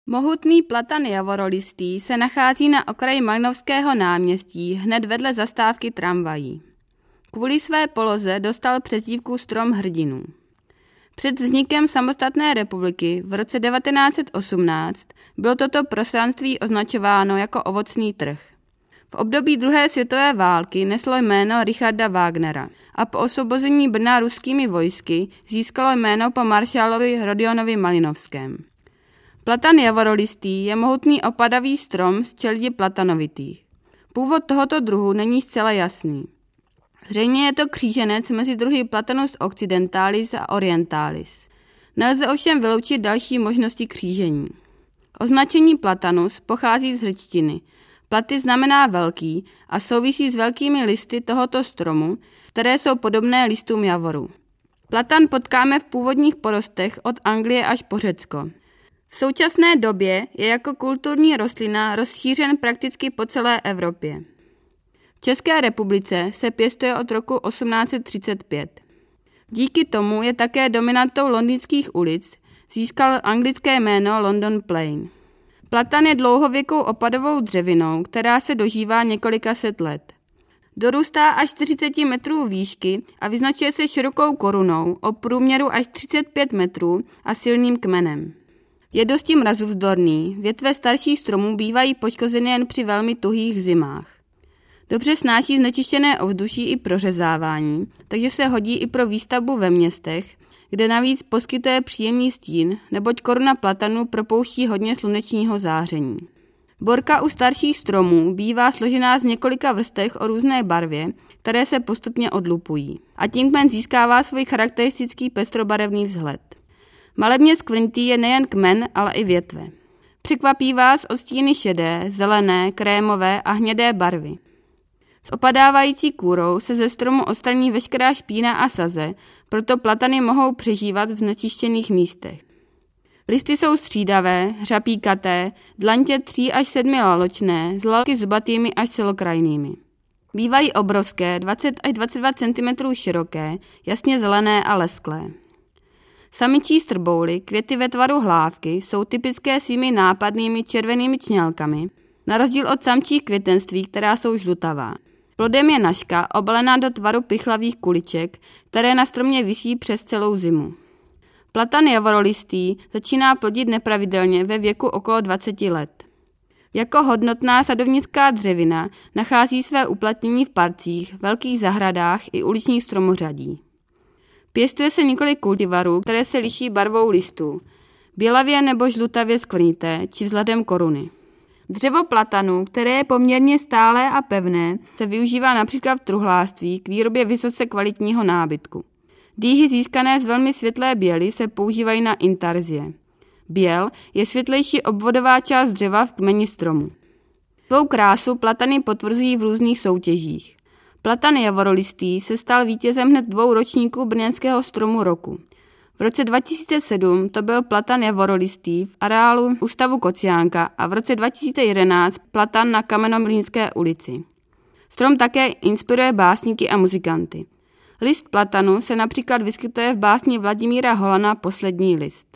Mohutný platan javorolistý se nachází na okraji Malinovského náměstí hned vedle zastávky tramvají. Kvůli své poloze dostal přezdívku Strom hrdinů. Před vznikem samostatné republiky v roce 1918 bylo toto prostranství označováno jako ovocný trh. V období druhé světové války neslo jméno Richarda Wagnera a po osvobození Brna ruskými vojsky získalo jméno po maršálovi Rodionovi Malinovském. Platan javorolistý je mohutný opadavý strom z čeledi platanovitých. Původ tohoto druhu není zcela jasný. Zřejmě je to kříženec mezi druhy Platanus occidentalis a orientalis. Nelze ovšem vyloučit další možnosti křížení. Označení Platanus pochází z řečtiny. Platy znamená velký a souvisí s velkými listy tohoto stromu, které jsou podobné listům javoru. Platan potkáme v původních porostech od Anglie až po Řecko. V současné době je jako kulturní rostlina rozšířen prakticky po celé Evropě. V České republice se pěstuje od roku 1835. Díky tomu je také dominantou londýnských ulic, získal anglické jméno London Plain. Platan je dlouhověkou opadovou dřevinou, která se dožívá několika set let. Dorůstá až 40 metrů výšky a vyznačuje se širokou korunou o průměru až 35 metrů a silným kmenem. Je dosti mrazuvzdorný, větve starších stromů bývají poškozeny jen při velmi tuhých zimách. Dobře snáší znečištěné ovzduší i prořezávání, takže se hodí i pro výstavbu ve městech, kde navíc poskytuje příjemný stín, neboť koruna platanu propouští hodně slunečního záření. Borka u starších stromů bývá složená z několika vrstev o různé barvě, které se postupně odlupují. A tím kmen získává svůj charakteristický pestrobarevný vzhled. Malebně skvrnitý je nejen kmen, ale i větve. Překvapí vás odstíny šedé, zelené, krémové a hnědé barvy. S opadávající kůrou se ze stromu odstraní veškerá špína a saze, proto platany mohou přežívat v znečištěných místech. Listy jsou střídavé, hřapíkaté, dlantě 3 až 7 laločné, s lalky zubatými až celokrajnými. Bývají obrovské, 20 až 22 cm široké, jasně zelené a lesklé. Samičí strbouly, květy ve tvaru hlávky, jsou typické svými nápadnými červenými čnělkami, na rozdíl od samčích květenství, která jsou žlutavá. Plodem je nažka obalená do tvaru pichlavých kuliček, které na stromě visí přes celou zimu. Platan javorolistý začíná plodit nepravidelně ve věku okolo 20 let. Jako hodnotná sadovnická dřevina nachází své uplatnění v parcích, velkých zahradách i uličních stromořadí. Pěstuje se několik kultivarů, které se liší barvou listů, bělavě nebo žlutavě skvrnité či vzhledem koruny. Dřevo platanu, které je poměrně stálé a pevné, se využívá například v truhlářství k výrobě vysoce kvalitního nábytku. Dýhy získané z velmi světlé běly se používají na intarzie. Běl je světlejší obvodová část dřeva v kmeni stromu. Svou krásu platany potvrzují v různých soutěžích. Platan javorolistý se stal vítězem hned 2 ročníků brněnského stromu roku. V roce 2007 to byl platan javorolistý v areálu Ústavu Kociánka a v roce 2011 platan na Kamenomlýnské ulici. Strom také inspiruje básníky a muzikanty. List platanu se například vyskytuje v básni Vladimíra Holana Poslední list.